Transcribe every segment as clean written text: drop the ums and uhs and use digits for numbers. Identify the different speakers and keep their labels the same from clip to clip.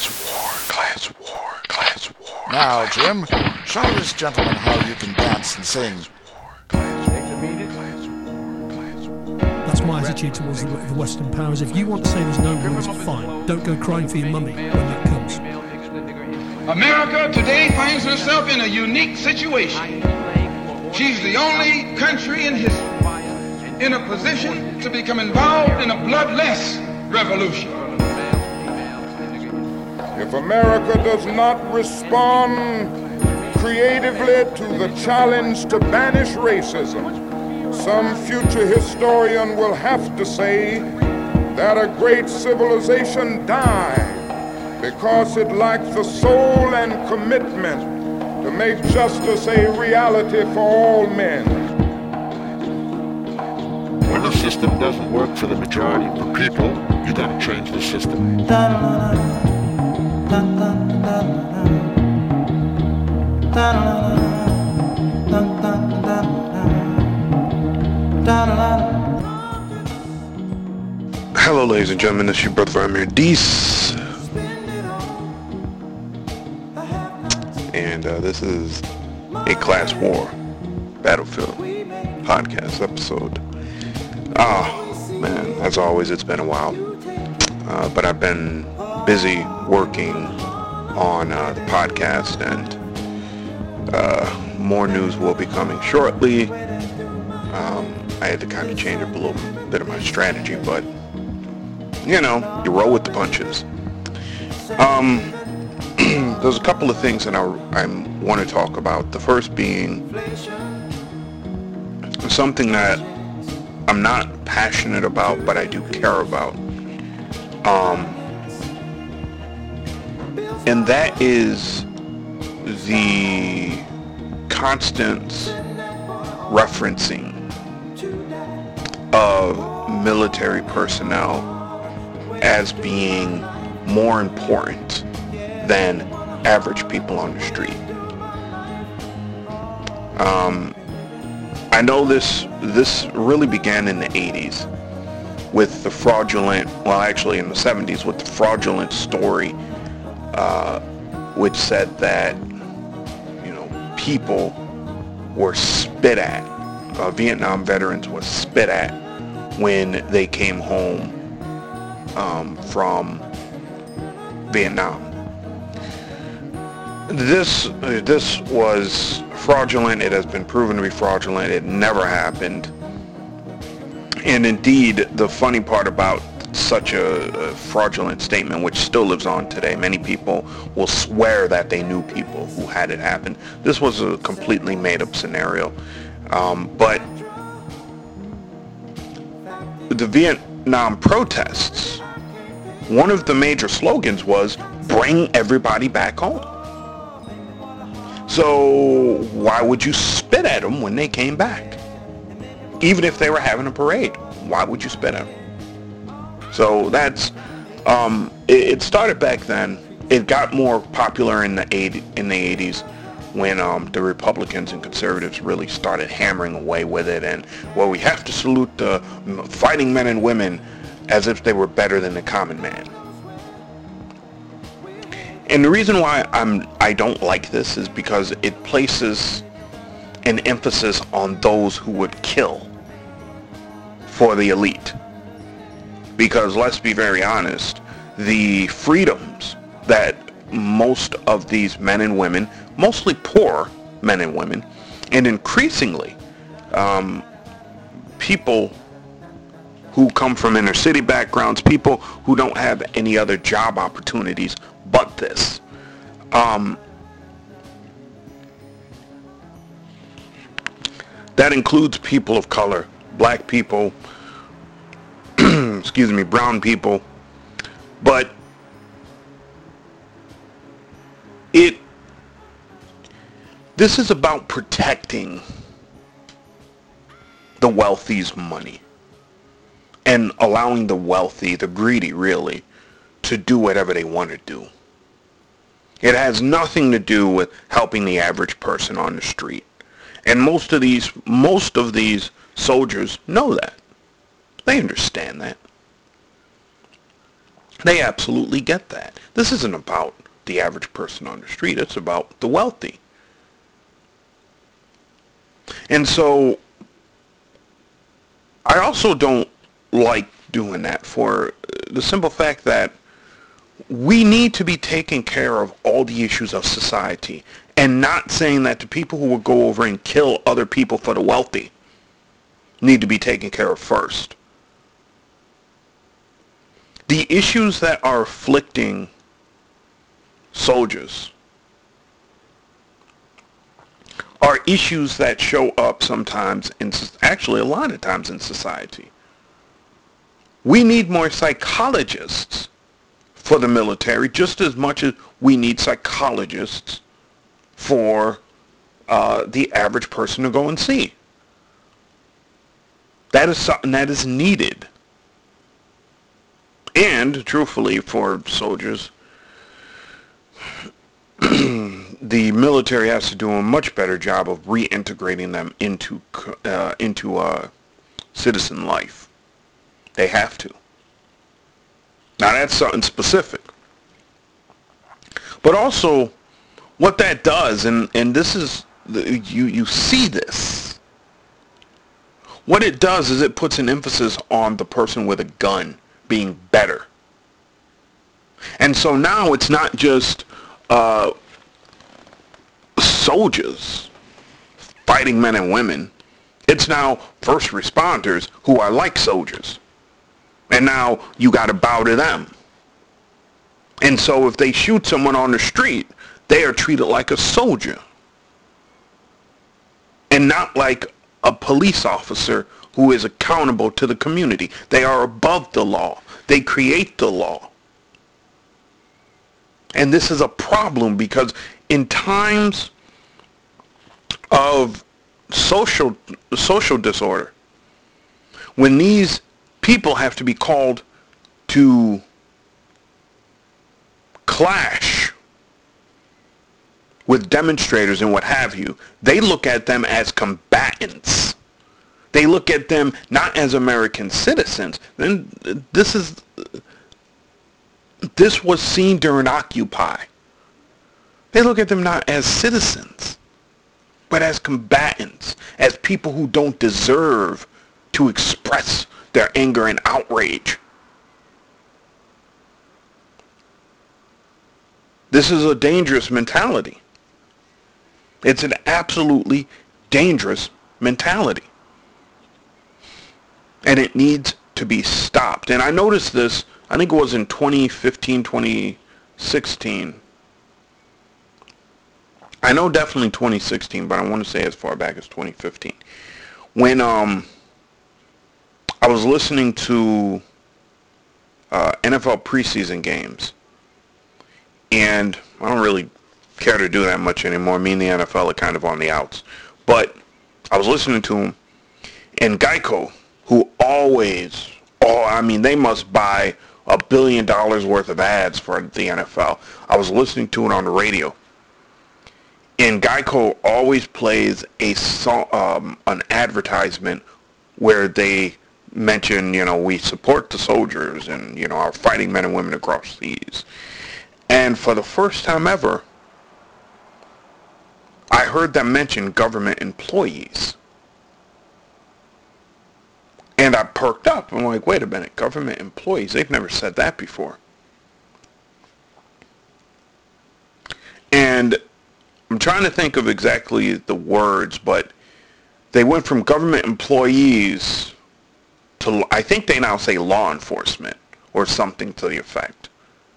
Speaker 1: Class war, class war.
Speaker 2: Now, Jim, show this gentleman how you can dance and sing.
Speaker 3: That's my attitude towards the Western powers. If you want to say there's no rules, fine. Don't go crying for your mummy when that comes.
Speaker 4: America today finds herself in a unique situation. She's the only country in history in a position to become involved in a bloodless revolution.
Speaker 5: If America does not respond creatively to the challenge to banish racism, some future historian will have to say that a great civilization died because it lacked the soul and commitment to make justice a reality for all men.
Speaker 1: When the system doesn't work for the majority of the people, you gotta change the system. Hello, ladies and gentlemen, this is your brother Amir Dees, and this is a Class War Battlefield podcast episode. Man, as always, it's been a while, but I've been busy working on the podcast, and more news will be coming shortly. I had to kind of change up a little bit of my strategy, but you know, you roll with the punches. There's a couple of things that I want to talk about. The first being something that I'm not passionate about, but I do care about. And that is the constant referencing of military personnel as being more important than average people on the street. I know this really began in the 80s with the fraudulent, well actually in the 70s with the fraudulent story which said that, you know, people were spit at, Vietnam veterans were spit at when they came home from Vietnam. This was fraudulent. It has been proven to be fraudulent. It never happened. And indeed, the funny part about such a fraudulent statement, which still lives on today, many people will swear that they knew people who had it happen. This was a completely made-up scenario. But the Vietnam protests, one of the major slogans was, bring everybody back home. So why would you spit at them when they came back? Even if they were having a parade, why would you spit at them? So that's, it started back then. It got more popular in the 80s when the Republicans and conservatives really started hammering away with it, and, well, we have to salute the fighting men and women as if they were better than the common man. And the reason why I don't like this is because it places an emphasis on those who would kill for the elite. Because let's be very honest, the freedoms that most of these men and women, mostly poor men and women, and increasingly people who come from inner city backgrounds, people who don't have any other job opportunities but this. That includes people of color, black people, excuse me, brown people, but this is about protecting the wealthy's money and allowing the wealthy, the greedy really, to do whatever they want to do. It has nothing to do with helping the average person on the street. And most of these soldiers know that. They understand that. They absolutely get that. This isn't about the average person on the street. It's about the wealthy. And so I also don't like doing that for the simple fact that we need to be taking care of all the issues of society, and not saying that the people who will go over and kill other people for the wealthy need to be taken care of first. The issues that are afflicting soldiers are issues that show up sometimes, actually a lot of times in society. We need more psychologists for the military, just as much as we need psychologists for the average person to go and see. That is something that is needed. And, truthfully, for soldiers, the military has to do a much better job of reintegrating them into citizen life. They have to. Now, that's something specific. But also, what that does, and this is, you see this, what it does is it puts an emphasis on the person with a gun being better. And so now it's not just soldiers fighting men and women. It's now first responders who are like soldiers. And now you got to bow to them. And so if they shoot someone on the street, they are treated like a soldier. And not like a police officer who is accountable to the community. They are above the law. They create the law. And this is a problem because in times of social disorder, when these people have to be called to clash with demonstrators and what have you, they look at them as combatants. They look at them not as American citizens. Then this was seen during Occupy. They look at them not as citizens, but as combatants, as people who don't deserve to express their anger and outrage. This is a dangerous mentality. It's an absolutely dangerous mentality. And it needs to be stopped. And I noticed this, I think it was in 2015, 2016. I know definitely 2016, but I want to say as far back as 2015. When I was listening to NFL preseason games. And I don't really care to do that much anymore. Me and the NFL are kind of on the outs. But I was listening to him, and Geico, who always, they must buy $1 billion worth of ads for the NFL. I was listening to it on the radio. And Geico always plays a song, an advertisement where they mention, we support the soldiers and, our fighting men and women across seas. And for the first time ever, I heard them mention government employees. And I perked up. I'm like, wait a minute, government employees? They've never said that before. And I'm trying to think of exactly the words, but they went from government employees to, I think they now say law enforcement or something to the effect.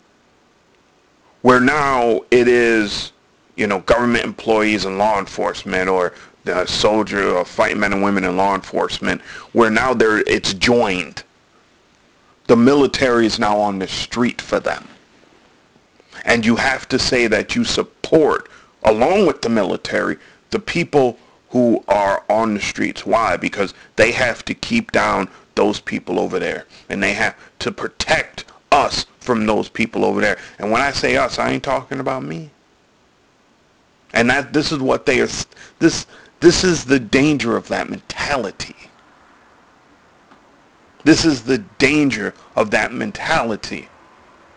Speaker 1: Where now it is, government employees and law enforcement, or the soldier or fighting men and women in law enforcement, where now it's joined. The military is now on the street for them. And you have to say that you support, along with the military, the people who are on the streets. Why? Because they have to keep down those people over there. And they have to protect us from those people over there. And when I say us, I ain't talking about me. And this is what they are. This is the danger of that mentality. This is the danger of that mentality.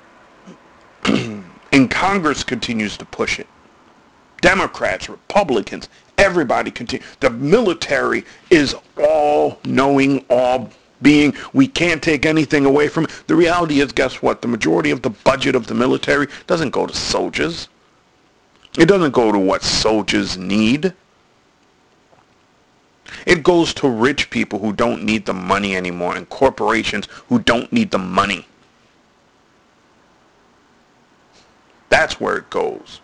Speaker 1: And Congress continues to push it. Democrats, Republicans, everybody continue. The military is all knowing, all being. We can't take anything away from it. The reality is, guess what? The majority of the budget of the military doesn't go to soldiers. It doesn't go to what soldiers need. It goes to rich people who don't need the money anymore and corporations who don't need the money. That's where it goes.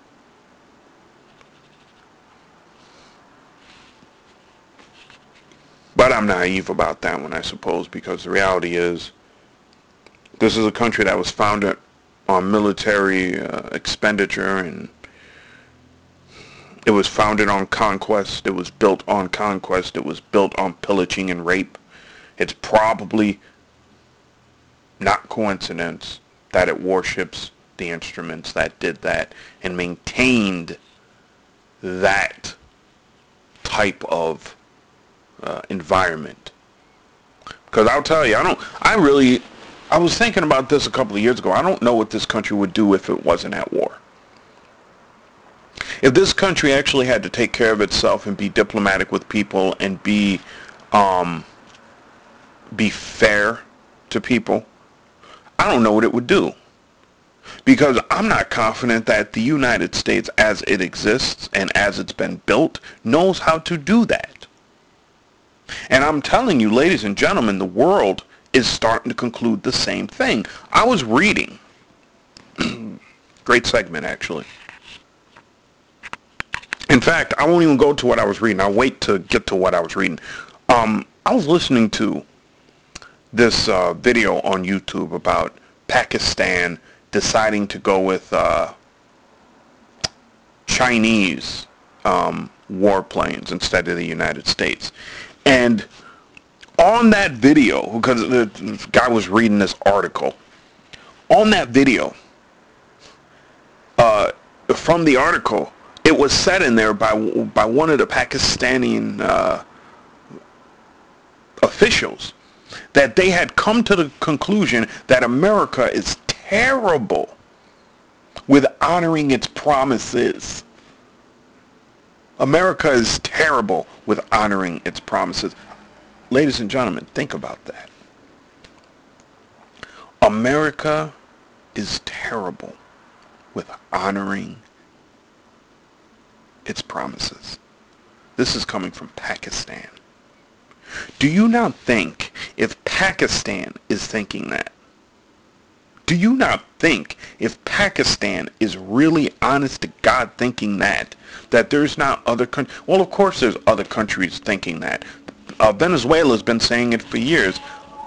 Speaker 1: But I'm naive about that one, I suppose, because the reality is this is a country that was founded on military expenditure, and it was founded on conquest. It was built on conquest. It was built on pillaging and rape. It's probably not coincidence that it worships the instruments that did that and maintained that type of environment. Because I'll tell you, I was thinking about this a couple of years ago. I don't know what this country would do if it wasn't at war. If this country actually had to take care of itself and be diplomatic with people and be fair to people, I don't know what it would do. Because I'm not confident that the United States as it exists and as it's been built knows how to do that. And I'm telling you, ladies and gentlemen, the world is starting to conclude the same thing. I was reading, great segment actually. In fact, I won't even go to what I was reading. I'll wait to get to what I was reading. I was listening to this video on YouTube about Pakistan deciding to go with Chinese warplanes instead of the United States. And on that video, because the guy was reading this article, on that video, from the article, it was said in there by one of the Pakistani officials that they had come to the conclusion that America is terrible with honoring its promises. America is terrible with honoring its promises. Ladies and gentlemen, think about that. America is terrible with honoring its promises. This is coming from Pakistan. Do you not think, if Pakistan is thinking that, do you not think if Pakistan is really honest to God thinking that there's not other countries? Well, of course there's other countries thinking that. Venezuela's been saying it for years.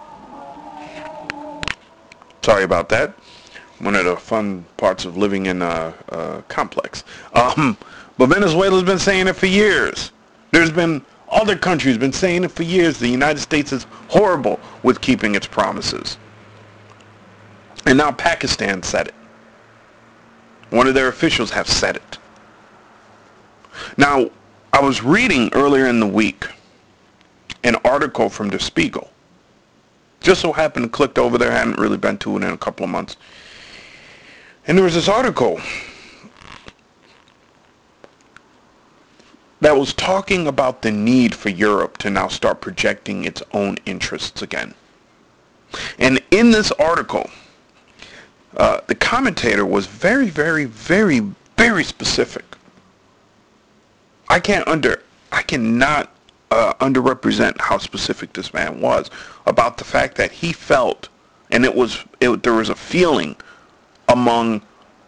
Speaker 1: Sorry about that. One of the fun parts of living in a complex. But Venezuela's been saying it for years. There's been other countries been saying it for years. The United States is horrible with keeping its promises. And now Pakistan said it. One of their officials have said it. Now, I was reading earlier in the week an article from Der Spiegel. Just so happened to click over there. I hadn't really been to it in a couple of months. And there was this article that was talking about the need for Europe to now start projecting its own interests again. And in this article, the commentator was very, very, very, very specific. I cannot underrepresent how specific this man was about the fact that he felt, and there was a feeling among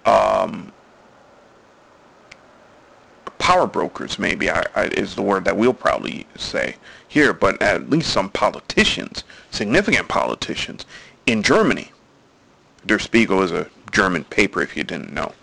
Speaker 1: power brokers, maybe is the word that we'll probably say here, but at least some politicians, significant politicians in Germany. Der Spiegel is a German paper, if you didn't know.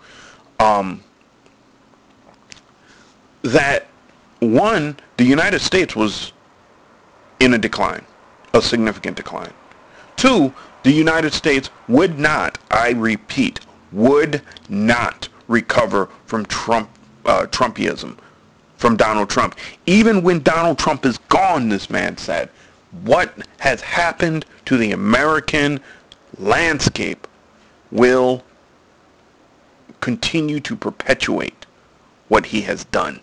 Speaker 1: That one, the United States was in a decline, a significant decline. Two, the United States would not, I repeat, would not recover from Trumpism, from Donald Trump. Even when Donald Trump is gone, this man said, what has happened to the American landscape will continue to perpetuate what he has done.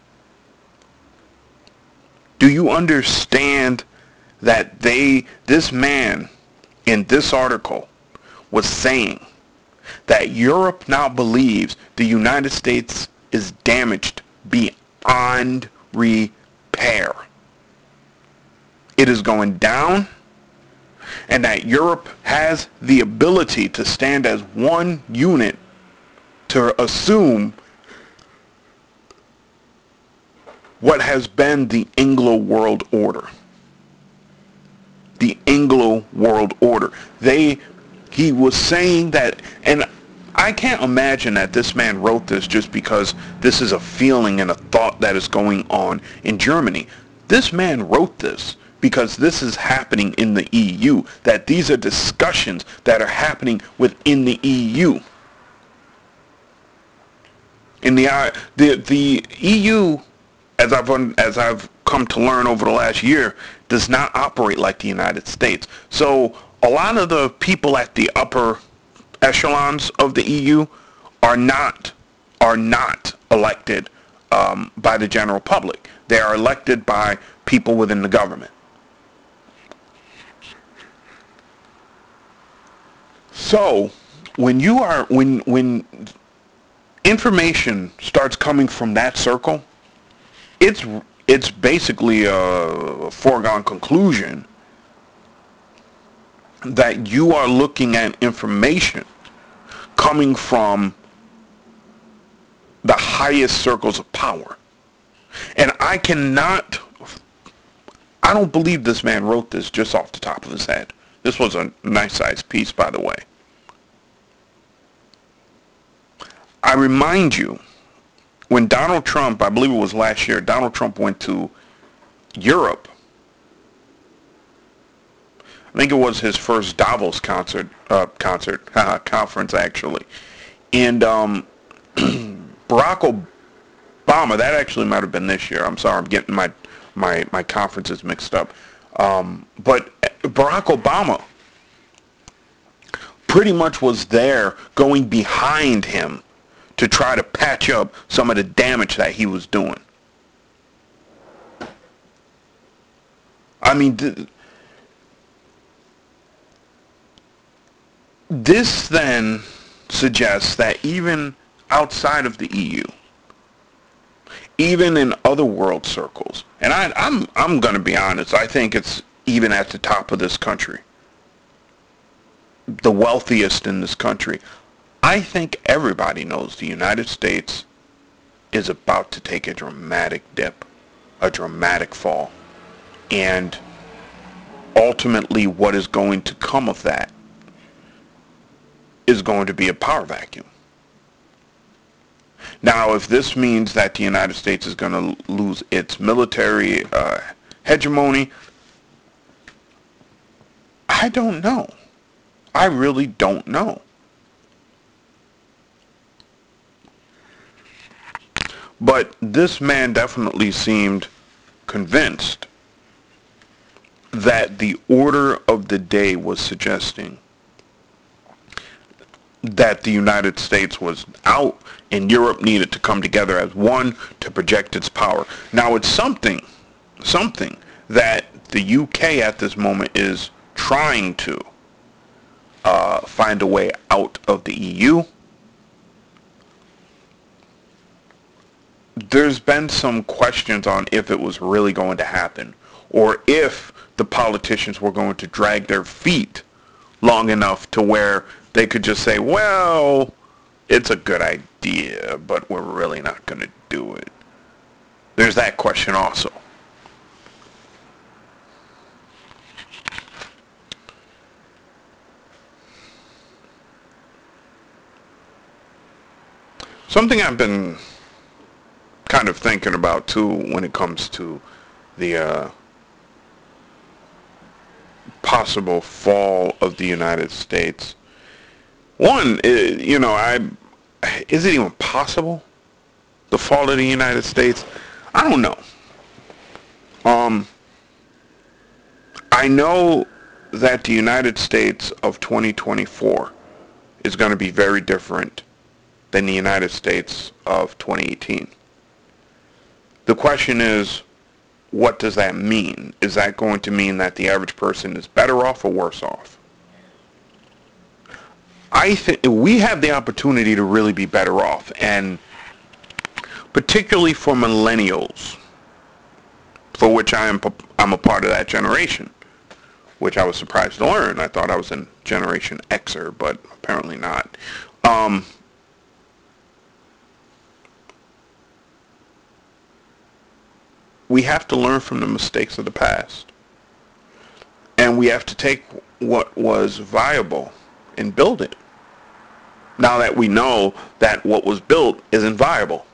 Speaker 1: Do you understand that this man in this article was saying that Europe now believes the United States is damaged beyond repair? It is going down, and that Europe has the ability to stand as one unit to assume what has been the Anglo World Order. The Anglo World Order. He was saying that, and I can't imagine that this man wrote this just because this is a feeling and a thought that is going on in Germany. This man wrote this because this is happening in the EU, that these are discussions that are happening within the EU. In the EU, as I've come to learn over the last year, does not operate like the United States. So a lot of the people at the upper echelons of the EU are not elected by the general public. They are elected by people within the government. So when information starts coming from that circle, it's basically a foregone conclusion that you are looking at information coming from the highest circles of power. And I don't believe this man wrote this just off the top of his head. This was a nice sized piece, by the way. I remind you, when Donald Trump, I believe it was last year, Donald Trump went to Europe. I think it was his first Davos conference actually. And Barack Obama, that actually might have been this year. I'm sorry, I'm getting my conferences mixed up. But Barack Obama pretty much was there going behind him to try to patch up some of the damage that he was doing. I mean, this then suggests that even outside of the EU, even in other world circles, and I'm going to be honest, I think it's even at the top of this country, the wealthiest in this country, I think everybody knows the United States is about to take a dramatic dip, a dramatic fall. And ultimately what is going to come of that is going to be a power vacuum. Now, if this means that the United States is going to lose its military hegemony, I don't know. I really don't know. But this man definitely seemed convinced that the order of the day was suggesting that the United States was out and Europe needed to come together as one to project its power. Now, it's something that the UK at this moment is trying to find a way out of the EU. There's been some questions on if it was really going to happen, or if the politicians were going to drag their feet long enough to where they could just say, well, it's a good idea, but we're really not going to do it. There's that question also. Something I've been kind of thinking about too when it comes to the possible fall of the United States. One, is it even possible? The fall of the United States? I don't know. I know that the United States of 2024 is going to be very different than the United States of 2018. The question is, what does that mean? Is that going to mean that the average person is better off or worse off? I think we have the opportunity to really be better off, and particularly for millennials, for which I'm a part of that generation, which I was surprised to learn. I thought I was in Generation Xer, but apparently not. We have to learn from the mistakes of the past. And we have to take what was viable and build it. Now that we know that what was built isn't viable.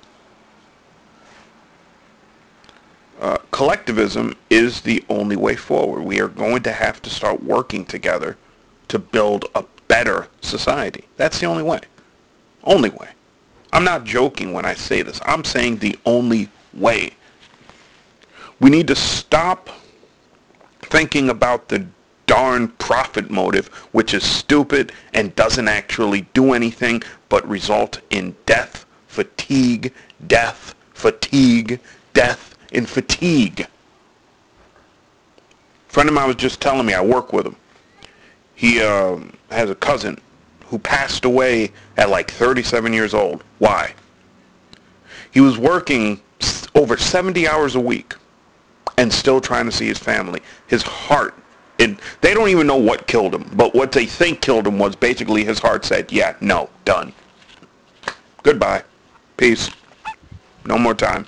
Speaker 1: Collectivism is the only way forward. We are going to have to start working together to build a better society. That's the only way. Only way. I'm not joking when I say this. I'm saying the only way. We need to stop thinking about the darn profit motive, which is stupid and doesn't actually do anything but result in death, fatigue, death, fatigue, death, and fatigue. A friend of mine was just telling me, I work with him. He has a cousin who passed away at like 37 years old. Why? He was working over 70 hours a week and still trying to see his family. His heart, they don't even know what killed him, but what they think killed him was basically his heart said, yeah, no, done. Goodbye. Peace. No more time.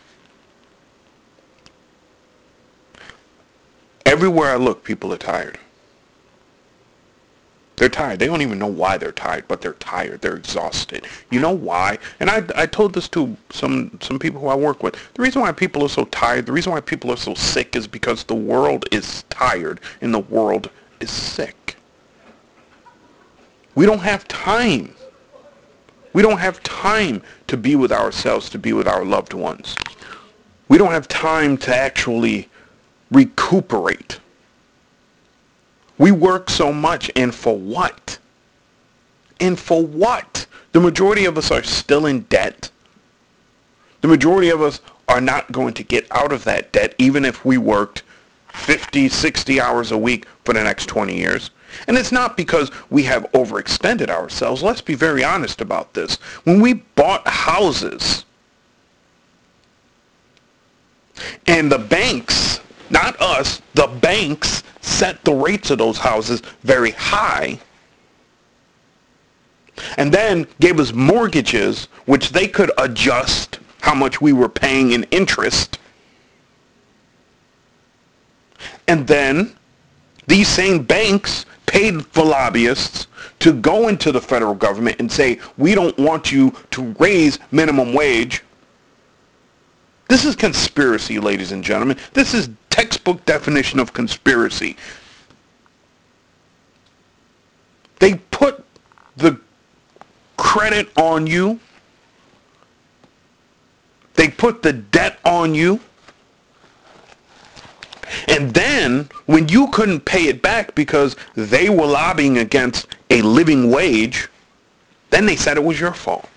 Speaker 1: Everywhere I look, people are tired. They're tired. They don't even know why they're tired, but they're tired. They're exhausted. You know why? And I told this to some people who I work with. The reason why people are so tired, the reason why people are so sick is because the world is tired and the world is sick. We don't have time. We don't have time to be with ourselves, to be with our loved ones. We don't have time to actually recuperate. We work so much, and for what? And for what? The majority of us are still in debt. The majority of us are not going to get out of that debt even if we worked 50, 60 hours a week for the next 20 years. And it's not because we have overextended ourselves. Let's be very honest about this. When we bought houses, and the banks, not us, the banks set the rates of those houses very high, and then gave us mortgages which they could adjust how much we were paying in interest. And then these same banks paid for lobbyists to go into the federal government and say, we don't want you to raise minimum wage. This is conspiracy, ladies and gentlemen. This is textbook definition of conspiracy. They put the credit on you. They put the debt on you. And then, when you couldn't pay it back because they were lobbying against a living wage, then they said it was your fault.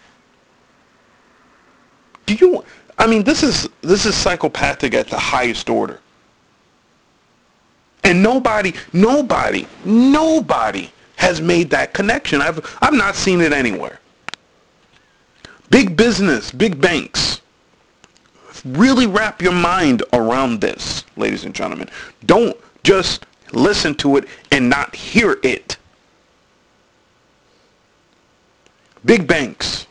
Speaker 1: This is psychopathic at the highest order. And nobody has made that connection. I've not seen it anywhere. Big business, big banks. Really wrap your mind around this, ladies and gentlemen. Don't just listen to it and not hear it. Big banks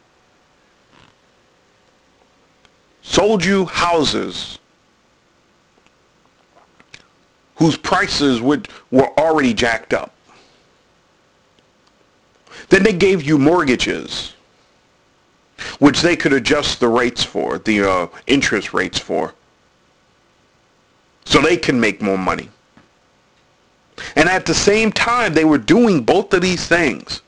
Speaker 1: sold you houses whose prices were already jacked up. Then they gave you mortgages which they could adjust the rates for, the interest rates for, so they can make more money. And at the same time, they were doing both of these things.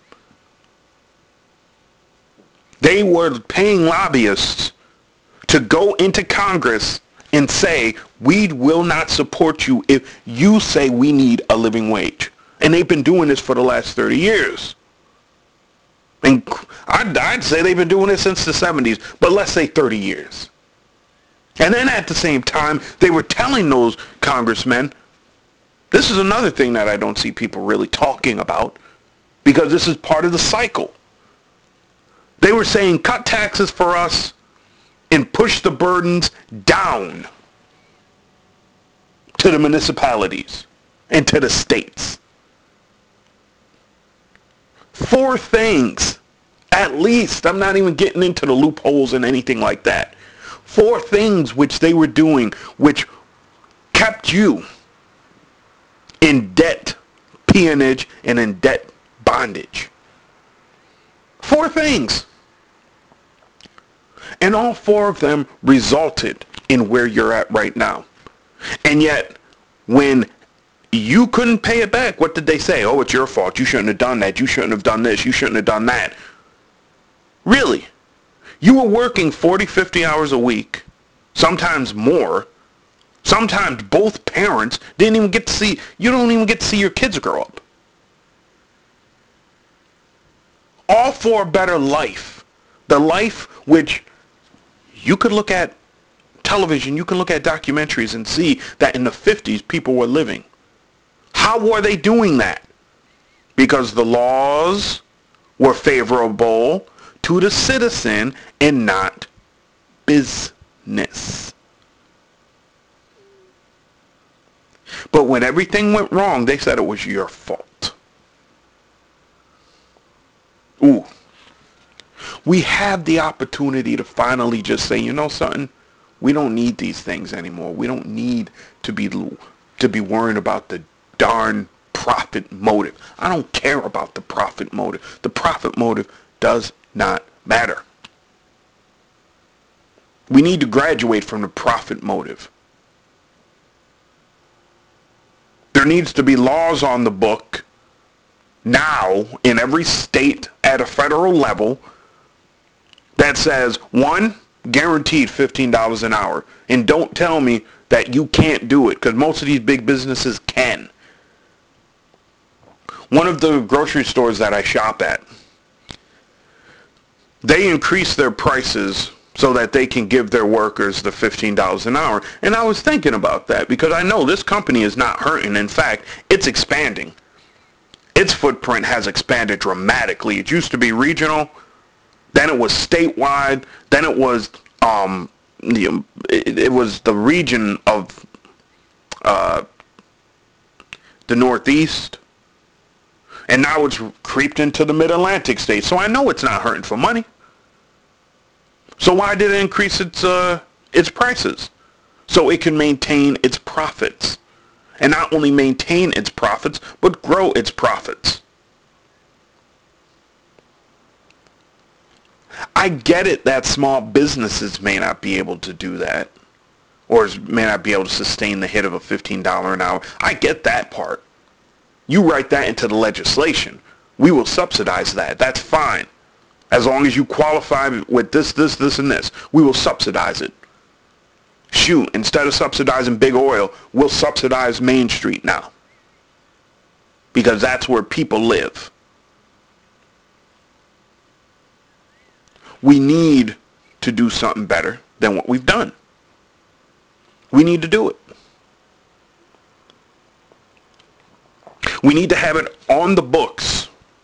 Speaker 1: They were paying lobbyists to go into Congress and say, we will not support you if you say we need a living wage. And they've been doing this for the last 30 years. And I'd say they've been doing it since the 70s, but let's say 30 years. And then at the same time, they were telling those congressmen, this is another thing that I don't see people really talking about, because this is part of the cycle. They were saying, cut taxes for us and push the burdens down to the municipalities and to the states. 4 things, at least. I'm not even getting into the loopholes and anything like that. 4 things which they were doing, which kept you in debt peonage and in debt bondage. 4 things. And all 4 of them resulted in where you're at right now. And yet, when you couldn't pay it back, what did they say? Oh, it's your fault. You shouldn't have done that. You shouldn't have done this. You shouldn't have done that. Really? You were working 40, 50 hours a week, sometimes more. Sometimes both parents didn't even get to see, you don't even get to see your kids grow up. All for a better life. The life which you could look at television, you can look at documentaries and see that in the 50s people were living. How were they doing that? Because the laws were favorable to the citizen and not business. But when everything went wrong, they said it was your fault. Ooh. We have the opportunity to finally just say, you know something? We don't need these things anymore. We don't need to be worrying about the darn profit motive. I don't care about the profit motive. The profit motive does not matter. We need to graduate from the profit motive. There needs to be laws on the book now in every state at a federal level that says, 1, guaranteed $15 an hour. And don't tell me that you can't do it, because most of these big businesses can. One of the grocery stores that I shop at, they increase their prices so that they can give their workers the $15 an hour. And I was thinking about that because I know this company is not hurting. In fact, it's expanding. Its footprint has expanded dramatically. It used to be regional, then it was statewide, then it was it was the region of the Northeast, and now it's creeped into the Mid-Atlantic states. So I know it's not hurting for money. So why did it increase its prices? So it can maintain its profits. And not only maintain its profits, but grow its profits. I get it that small businesses may not be able to do that, or may not be able to sustain the hit of a $15 an hour. I get that part. You write that into the legislation. We will subsidize that. That's fine. As long as you qualify with this, and this, we will subsidize it. Shoot, instead of subsidizing big oil, we'll subsidize Main Street now. Because that's where people live. We need to do something better than what we've done. We need to do it. We need to have it on the books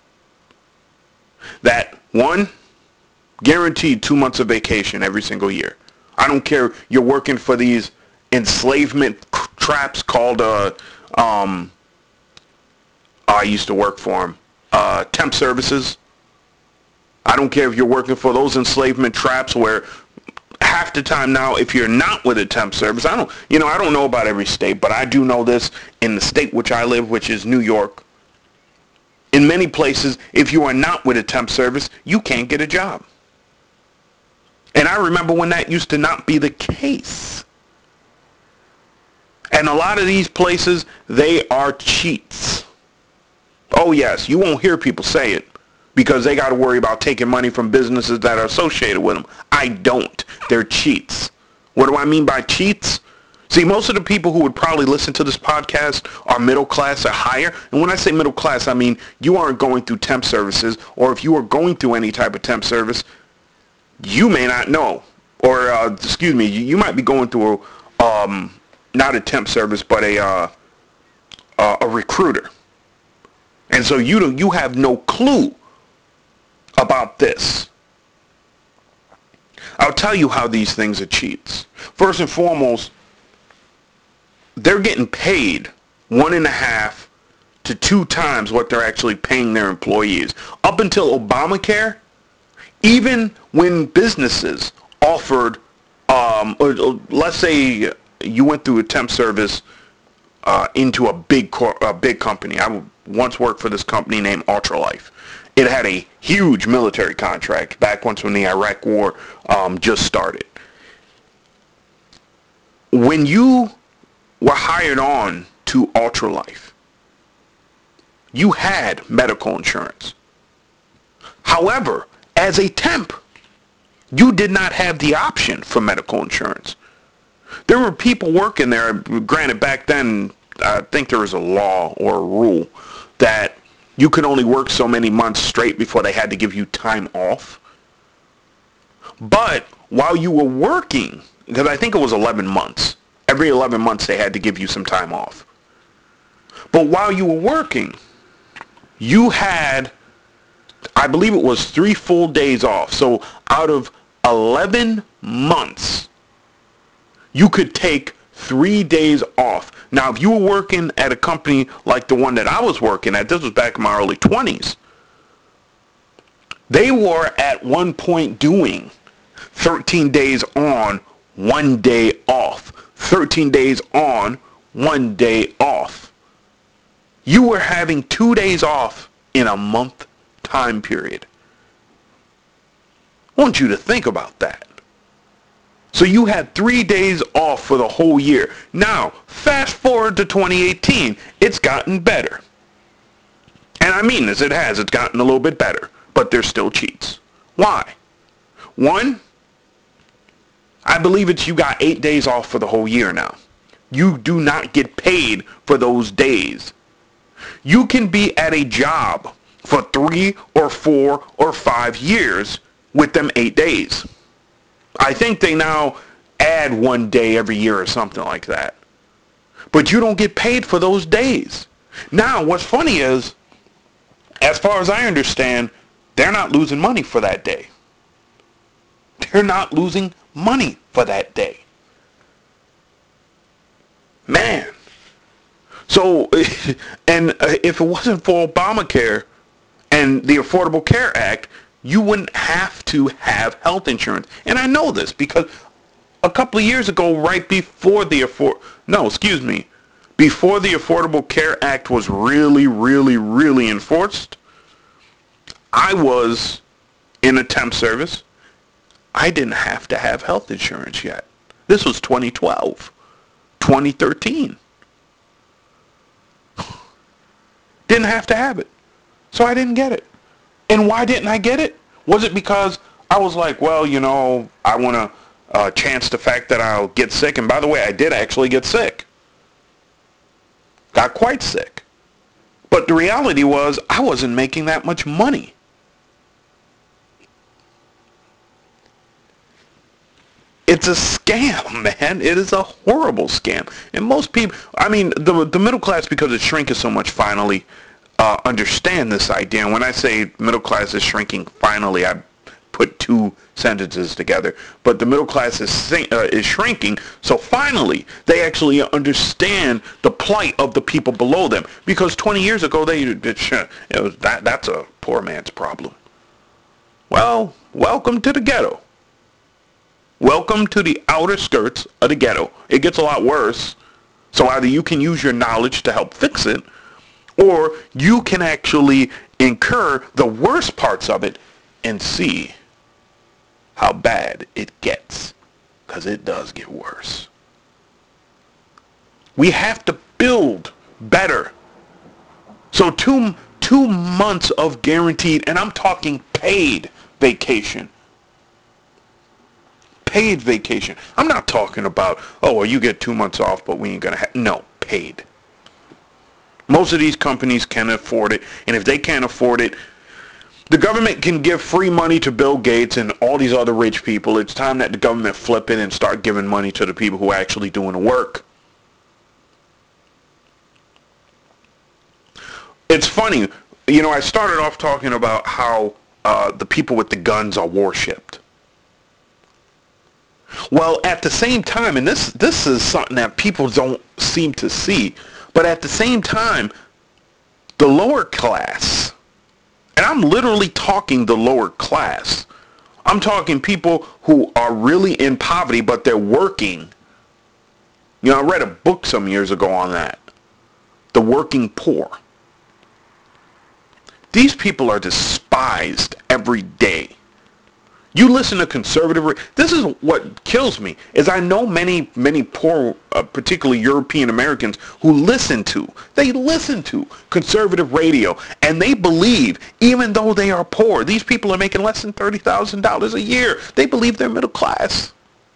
Speaker 1: that, 1, guaranteed 2 months of vacation every single year. I don't care, you're working for these enslavement traps called, I used to work for them, temp services. I don't care if you're working for those enslavement traps where half the time now, if you're not with a temp service, I don't know about every state, but I do know this in the state which I live, which is New York. In many places, if you are not with a temp service, you can't get a job. And I remember when that used to not be the case. And a lot of these places, they are cheats. Oh yes, you won't hear people say it because they got to worry about taking money from businesses that are associated with them. I don't. They're cheats. What do I mean by cheats? See, most of the people who would probably listen to this podcast are middle class or higher. And when I say middle class, I mean you aren't going through temp services, or if you are going through any type of temp service, you may not know. Or, you might be going through not a temp service, but a recruiter. And so you have no clue about this. I'll tell you how these things are cheats. First and foremost, they're getting paid 1.5 to 2 times what they're actually paying their employees. Up until Obamacare, even when businesses offered, let's say you went through a temp service into a big company. I once worked for this company named Ultralife. It had a huge military contract back once when the Iraq War just started. When you were hired on to Ultralife, you had medical insurance. However, as a temp, you did not have the option for medical insurance. There were people working there, granted back then, I think there was a law or a rule that you could only work so many months straight before they had to give you time off. But while you were working, because I think it was 11 months, every 11 months they had to give you some time off. But while you were working, you had, I believe it was 3 full days off. So out of 11 months, you could take 3 days off. Now, if you were working at a company like the one that I was working at, this was back in my early 20s, they were at one point doing 13 days on, 1 day off. 13 days on, 1 day off. You were having 2 days off in a month time period. I want you to think about that. So you had 3 days off for the whole year. Now, fast forward to 2018, it's gotten better. And I mean this, it has. It's gotten a little bit better, but there's still cheats. Why? One, I believe it's you got 8 days off for the whole year now. You do not get paid for those days. You can be at a job for 3 or 4 or 5 years with them 8 days. I think they now add 1 day every year or something like that. But you don't get paid for those days. Now, what's funny is, as far as I understand, they're not losing money for that day. They're not losing money for that day. Man. So, and if it wasn't for Obamacare and the Affordable Care Act, you wouldn't have to have health insurance. And I know this because a couple of years ago, right before the before the Affordable Care Act was really enforced, I was in a temp service. I didn't have to have health insurance yet. This was 2012, 2013. Didn't have to have it. So I didn't get it. And why didn't I get it? Was it because I was like, well, you know, I want to chance the fact that I'll get sick. And by the way, I did actually get sick. Got quite sick. But the reality was I wasn't making that much money. It's a scam, man. It is a horrible scam. And most people, I mean, the middle class, because it's shrinking so much, finally understand this idea. And when I say middle class is shrinking, finally, I put 2 sentences together. But the middle class is shrinking, so finally, they actually understand the plight of the people below them. Because 20 years ago, that's a poor man's problem. Well, welcome to the ghetto. Welcome to the outer skirts of the ghetto. It gets a lot worse. So either you can use your knowledge to help fix it, or you can actually incur the worst parts of it and see how bad it gets. Because it does get worse. We have to build better. So two months of guaranteed, and I'm talking paid vacation. paid vacation. I'm not talking about, oh, well, you get 2 months off, but we ain't going to have, no, paid. Most of these companies can afford it, and if they can't afford it, the government can give free money to Bill Gates and all these other rich people. It's time that the government flip it and start giving money to the people who are actually doing the work. It's funny, you know, I started off talking about how the people with the guns are worshipped. Well, at the same time, and this is something that people don't seem to see, but at the same time, the lower class, and I'm literally talking the lower class, I'm talking people who are really in poverty, but they're working. You know, I read a book some years ago on that. The working poor. These people are despised every day. You listen to conservative, this is what kills me, is I know many poor, particularly European Americans, who listen to conservative radio, and they believe, even though they are poor, these people are making less than $30,000 a year. They believe they're middle class.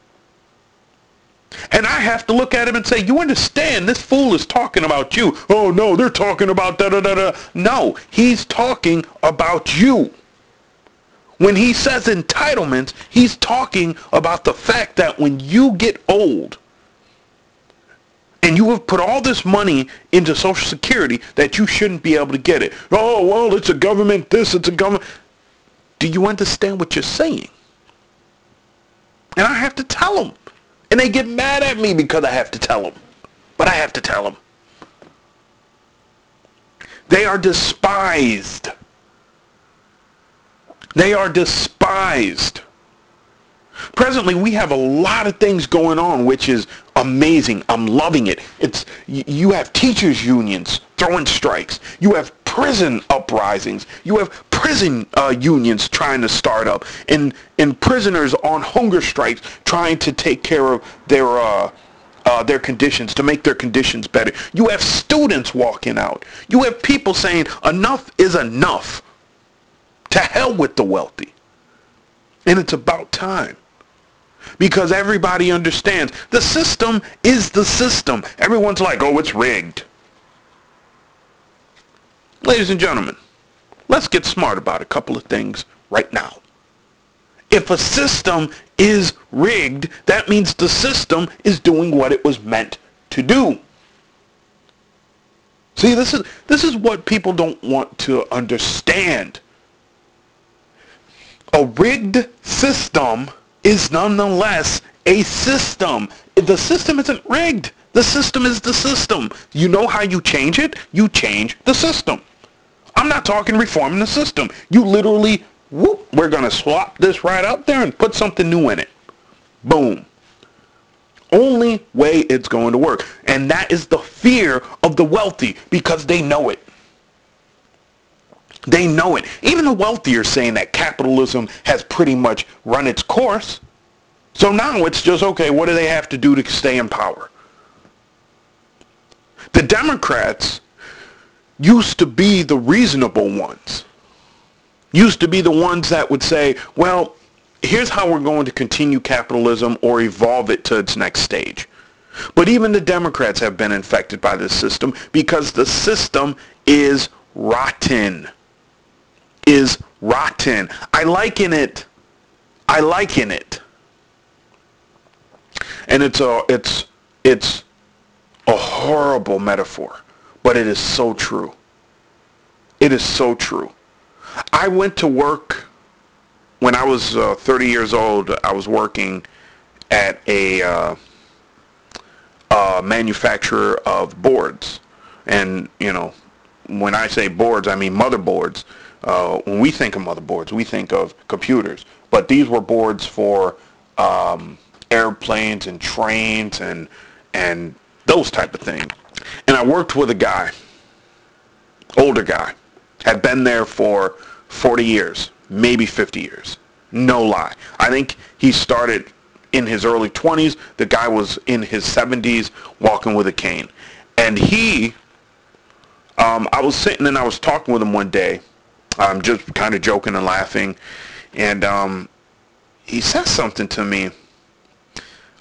Speaker 1: And I have to look at him and say, you understand, this fool is talking about you. Oh no, they're talking about da-da-da-da. No, he's talking about you. When he says entitlements, he's talking about the fact that when you get old and you have put all this money into Social Security that you shouldn't be able to get it. Oh, well, it's a government this, it's a government. Do you understand what you're saying? And I have to tell them. And they get mad at me because I have to tell them. But I have to tell them. They are despised. They are despised. Presently, we have a lot of things going on, which is amazing. I'm loving it. You have teachers' unions throwing strikes. You have prison uprisings. You have prison unions trying to start up. And prisoners on hunger strikes trying to take care of their conditions, to make their conditions better. You have students walking out. You have people saying enough is enough. To hell with the wealthy. And it's about time. Because everybody understands the system is the system. Everyone's like, oh, it's rigged. Ladies and gentlemen, let's get smart about a couple of things right now. If a system is rigged, that means the system is doing what it was meant to do. See, this is what people don't want to understand. A rigged system is nonetheless a system. The system isn't rigged. The system is the system. You know how you change it? You change the system. I'm not talking reforming the system. You literally, whoop, we're going to swap this right up there and put something new in it. Boom. Only way it's going to work. And that is the fear of the wealthy because they know it. They know it. Even the wealthy are saying that capitalism has pretty much run its course. So now it's just, okay, what do they have to do to stay in power? The Democrats used to be the reasonable ones. Used to be the ones that would say, well, here's how we're going to continue capitalism or evolve it to its next stage. But even the Democrats have been infected by this system because the system is rotten. Is rotten. I liken it. And it's a horrible metaphor, but it is so true. It is so true. I went to work when I was 30 years old. I was working at a manufacturer of boards, and you know, when I say boards, I mean motherboards. When we think of motherboards, we think of computers. But these were boards for airplanes and trains and those type of things. And I worked with a guy, older guy, had been there for 40 years, maybe 50 years. No lie. I think he started in his early 20s. The guy was in his 70s walking with a cane. And I was sitting and I was talking with him one day. Just kind of joking and laughing, and he said something to me,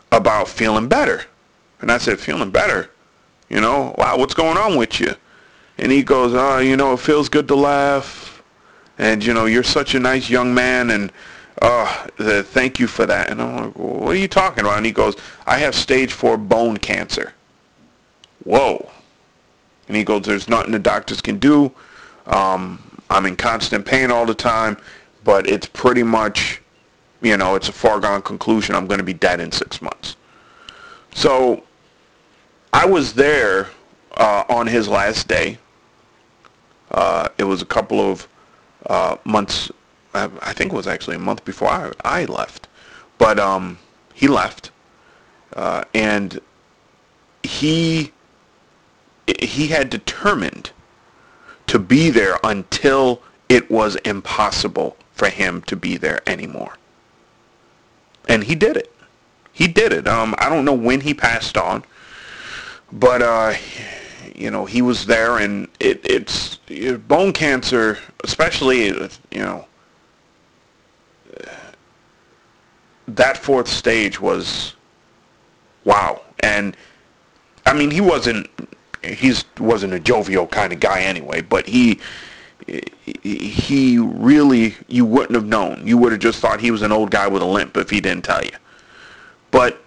Speaker 1: about feeling better. And I said, feeling better? You know, wow, what's going on with you? And he goes, you know, it feels good to laugh. And, you know, you're such a nice young man, and thank you for that. And I'm like, well, what are you talking about? And he goes, I have stage 4 bone cancer. Whoa. And he goes, there's nothing the doctors can do. I'm in constant pain all the time, but it's pretty much, you know, it's a foregone conclusion. I'm going to be dead in 6 months. So I was there on his last day. It was a couple of months, I think it was actually a month before I left. But he left, and he had determined to be there until it was impossible for him to be there anymore. And he did it. He did it. I don't know when he passed on, but you know, he was there, and it's bone cancer, especially, you know, that 4th stage was wow. And I mean, he wasn't a jovial kind of guy anyway, but he really, you wouldn't have known. You would have just thought he was an old guy with a limp if he didn't tell you. But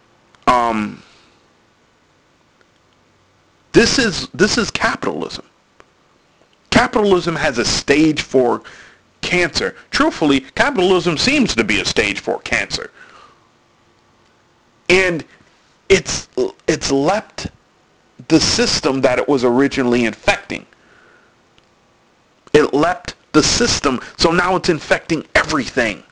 Speaker 1: this is capitalism. Capitalism has a stage 4 cancer. Truthfully, capitalism seems to be a stage 4 cancer. And it's leapt the system that it was originally infecting. It leapt the system, so now it's infecting everything.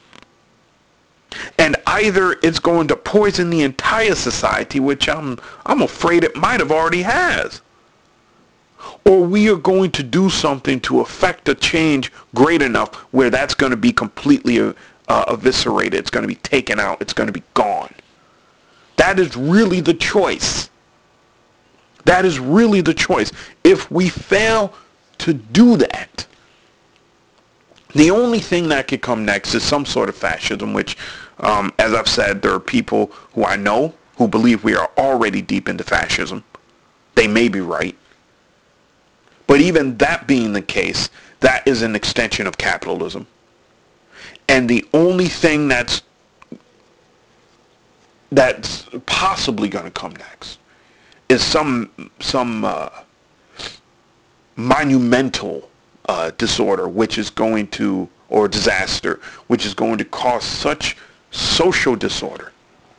Speaker 1: And either it's going to poison the entire society, which I'm afraid it might have already has, or we are going to do something to affect a change great enough where that's going to be completely eviscerated. It's going to be taken out. It's going to be gone. That is really the choice. That is really the choice. If we fail to do that, the only thing that could come next is some sort of fascism, which, as I've said, there are people who I know who believe we are already deep into fascism. They may be right. But even that being the case, that is an extension of capitalism. And the only thing that's possibly going to come next is some monumental disorder, which is going to, or disaster, which is going to cause such social disorder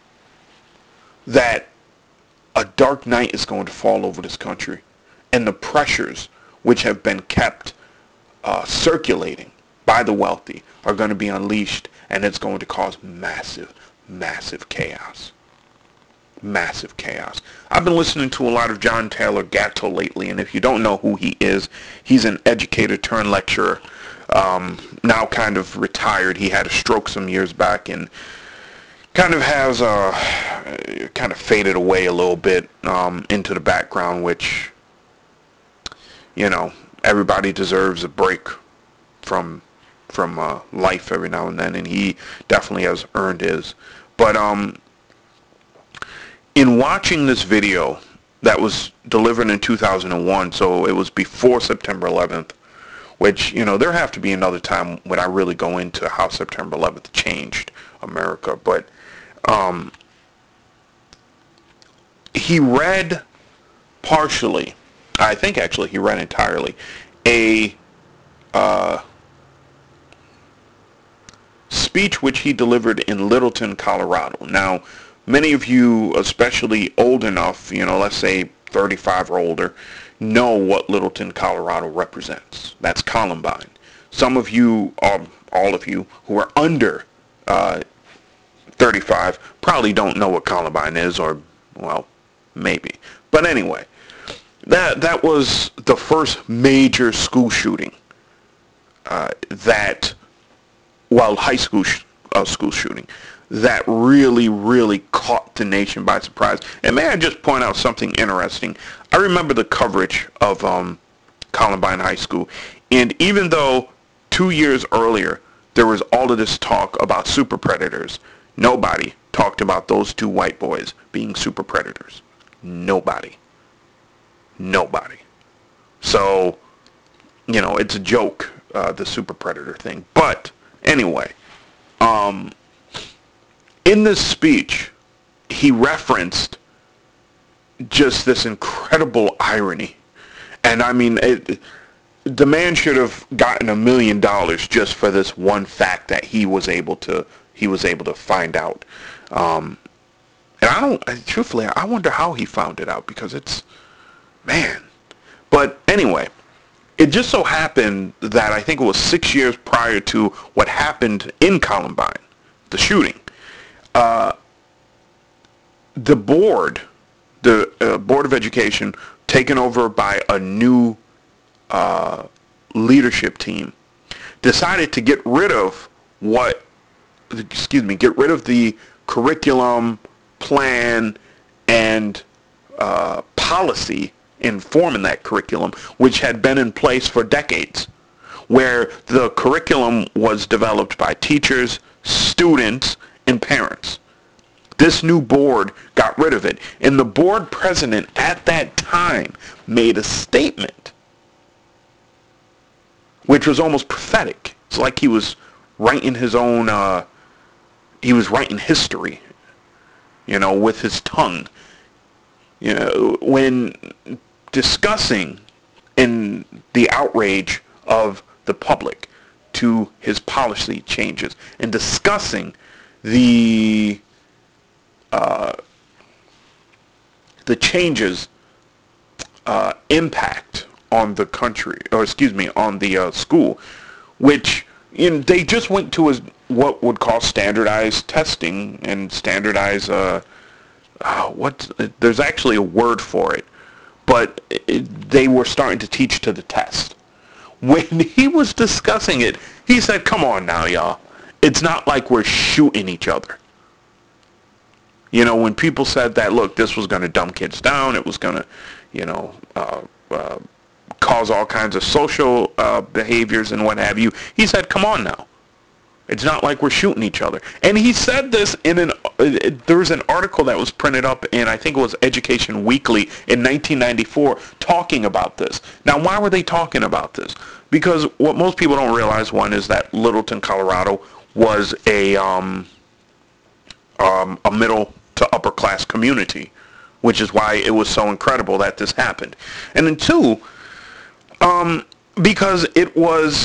Speaker 1: that a dark night is going to fall over this country, and the pressures which have been kept circulating by the wealthy are going to be unleashed, and it's going to cause massive chaos. Massive chaos. I've been listening to a lot of John Taylor Gatto lately, and if you don't know who he is, he's an educator turned lecturer, now kind of retired. He had a stroke some years back and kind of has kind of faded away a little bit into the background, which, you know, everybody deserves a break from life every now and then, and he definitely has earned his. But in watching this video that was delivered in 2001, so it was before September 11th, which, you know, there have to be another time when I really go into how September 11th changed America, but he read partially, I think actually he read entirely, a speech which he delivered in Littleton, Colorado. Now, many of you, especially old enough, you know, let's say 35 or older, know what Littleton, Colorado represents. That's Columbine. Some of you, all of you, who are under 35 probably don't know what Columbine is, or, well, maybe. But anyway, that was the first major school shooting high school school shooting that really caught the nation by surprise. And may I just point out something interesting? I remember the coverage of Columbine High School, and even though 2 years earlier there was all of this talk about super predators, nobody talked about those two white boys being super predators? Nobody. Nobody. So, it's a joke, the super predator thing. But anyway, in this speech, he referenced just this incredible irony. And I mean, the man should have gotten $1 million just for this one fact that he was able to find out. And truthfully, I wonder how he found it out, because man. But anyway, it just so happened that I think it was 6 years prior to what happened in Columbine, the shooting. The board of education, taken over by a new leadership team, decided to get rid of the curriculum, plan, and policy informing that curriculum, which had been in place for decades, where the curriculum was developed by teachers, students, and parents. This new board got rid of it, and the board president at that time made a statement which was almost prophetic. It's like he was writing his own, he was writing history, with his tongue. When discussing in the outrage of the public to his policy changes and discussing the changes impact on the country, on the school, which they just went to what would call standardized testing and standardized there's actually a word for it, but they were starting to teach to the test. When he was discussing it, he said, "Come on now, y'all. It's not like we're shooting each other." When people said that, look, this was going to dumb kids down, it was going to, cause all kinds of social behaviors and what have you, he said, "Come on now. It's not like we're shooting each other." And he said this there was an article that was printed up in, I think it was Education Weekly in 1994, talking about this. Now, why were they talking about this? Because what most people don't realize, one, is that Littleton, Colorado was a middle to upper class community, which is why it was so incredible that this happened. And then two, because it was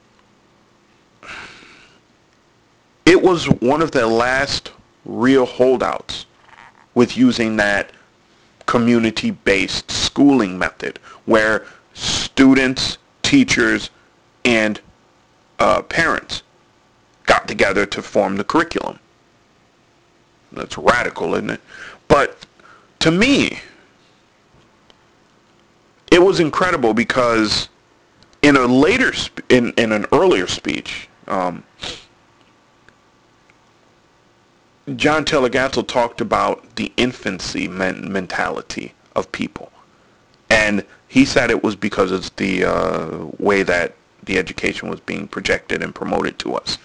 Speaker 1: one of the last real holdouts with using that community-based schooling method, where students, teachers, and parents got together to form the curriculum. That's radical, isn't it? But to me, it was incredible because in a later, in an earlier speech, John Taylor Gatto talked about the infancy mentality of people. And he said it was because it's the way that the education was being projected and promoted to us.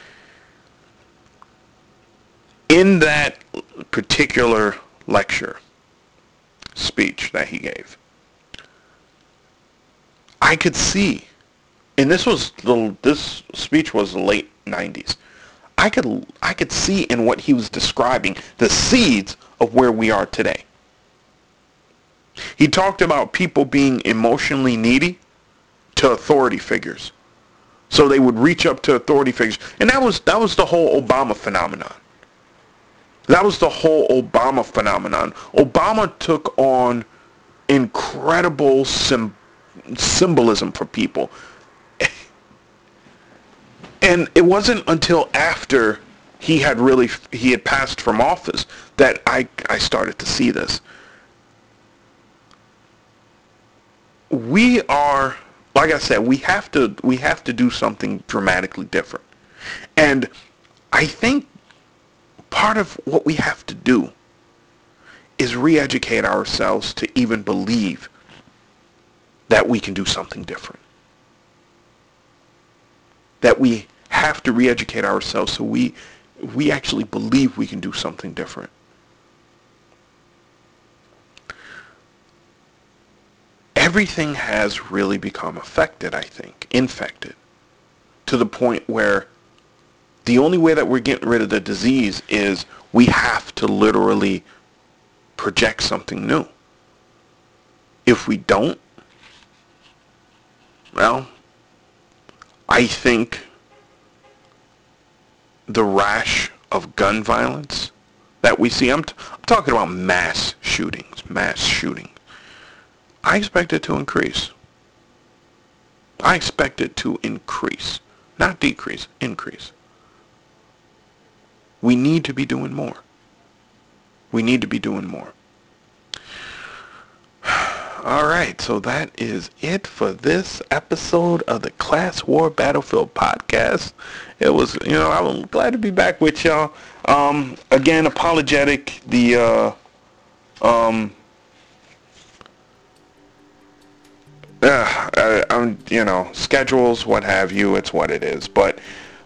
Speaker 1: In that particular lecture speech that he gave, I could see, and this speech was the late 90s, I could see in what he was describing the seeds of where we are today. He talked about people being emotionally needy to authority figures. So they would reach up to authority figures. And that was the whole Obama phenomenon. That was the whole Obama phenomenon. Obama took on incredible symbolism for people. And it wasn't until after he had passed from office that I started to see this. We are, like I said, we have to do something dramatically different. And I think part of what we have to do is re-educate ourselves to even believe that we can do something different. That we have to re-educate ourselves so we we actually believe we can do something different. Everything has really become infected, to the point where the only way that we're getting rid of the disease is we have to literally project something new. If we don't, well, I think the rash of gun violence that we see, I'm talking about mass shootings. I expect it to increase. Not decrease, increase. We need to be doing more. All right, so that is it for this episode of the Class War Battlefield podcast. It was, I'm glad to be back with y'all. Again, apologetic. Schedules, what have you, it's what it is. But,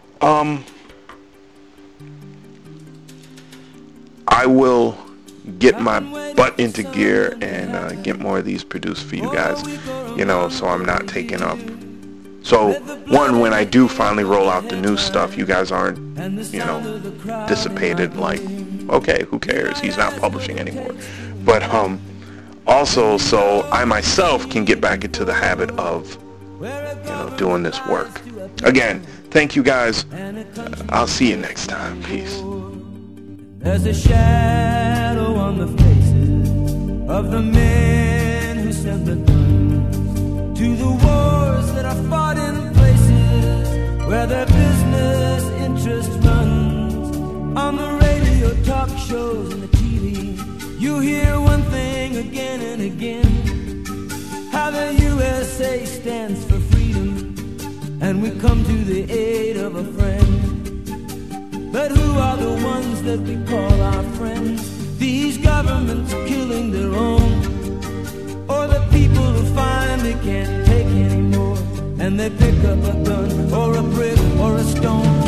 Speaker 1: I will get my butt into gear and get more of these produced for you guys, so I'm not taking up. So, one, when I do finally roll out the new stuff, you guys aren't, dissipated like, okay, who cares? He's not publishing anymore. But, also, so I myself can get back into the habit of, doing this work. Again, thank you guys. I'll see you next time. Peace.
Speaker 6: There's a shadow on the faces of the men who sent the guns to the wars that are fought in places where their business interest runs. On the radio, talk shows, and the TV, you hear one thing again and again, how the USA stands for freedom, and we come to the aid of a friend. But who are the ones that we call our friends? These governments killing their own, or the people who finally can't take anymore, and they pick up a gun or a brick or a stone